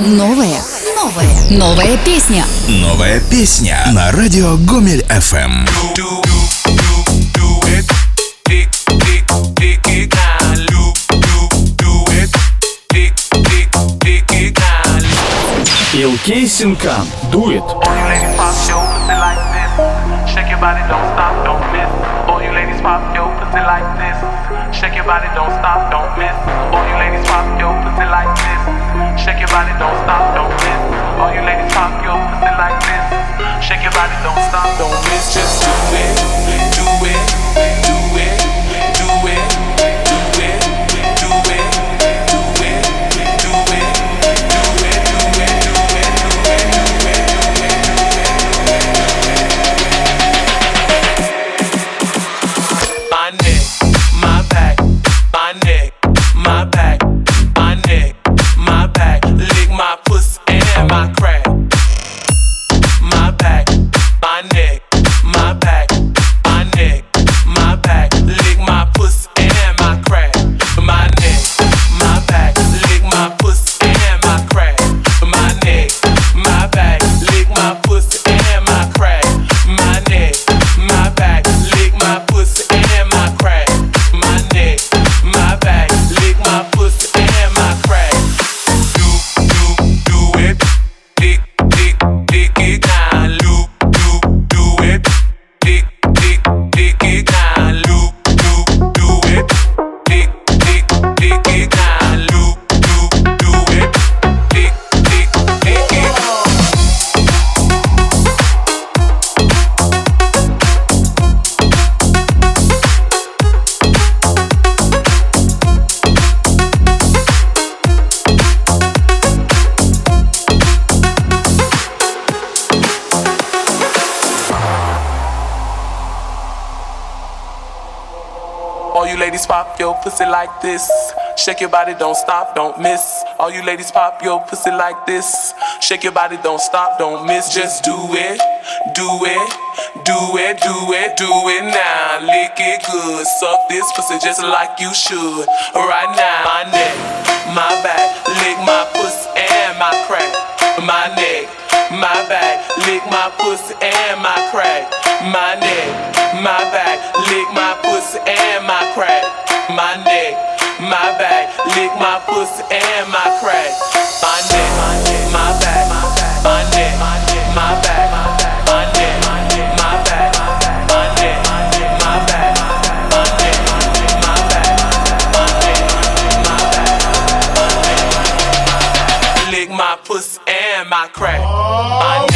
Новая песня. Новая песня на радио Гомель FM. Илкей Синкан, дует. Shake your body, don't stop, don't miss. All you ladies pop your pussy like this. Shake your body, don't stop, don't miss. All you ladies pop your pussy like this. Shake your body, don't stop, don't miss. All you ladies pop your pussy like this. Shake your body, don't stop, don't miss. Just do it, do it, do it, do it, do it, do it, do it, do it, my neck, my back, my neck, my back, my neck, my back. Lick my pussy and my crack. My back, my neck, my back, my neck, my back. Lick my pussy and my crack. My neck, my back, lick my pussy and my crack. My neck, my back, lick my pussy and my crack. My neck, my back, lick my pussy and my crack. My neck, my back, lick my pussy and my crack. Do it, dick it down, loop, do it, dick it down, loop, do it, dick it down, loop, do it, dick it down. All you ladies pop your pussy like this. Shake your body, don't stop, don't miss. All you ladies pop your pussy like this. Shake your body, don't stop, don't miss. Just do it, do it, do it, do it, do it now. Lick it good, suck this pussy just like you should. Right now, my neck, my back, lick my pussy and my crack. My neck, my back, lick my pussy and my crack. My neck, my back, lick my pussy and my crack. My neck, my back, lick my pussy and my crack. My neck, my back, my neck, my back, my neck, my back, my neck, my back, my neck, my back, my neck, my back, my neck, lick my pussy and my crack. My neck.